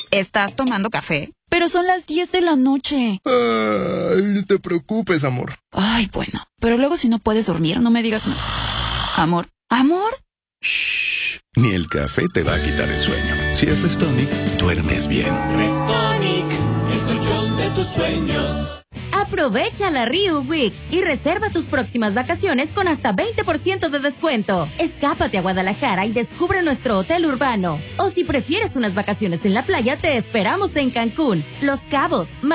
¿Estás tomando café? Pero son las 10 de la noche. Ay, no te preocupes, amor. Ay, bueno. Pero luego si no puedes dormir, no me digas nada. Amor. ¿Amor? Shh. Ni el café te va a quitar el sueño. Si es Restonic, duermes bien. Restonic, el colchón de tus sueños. Aprovecha la Rio Week y reserva tus próximas vacaciones con hasta 20% de descuento. Escápate a Guadalajara y descubre nuestro hotel urbano. O si prefieres unas vacaciones en la playa, te esperamos en Cancún, Los Cabos,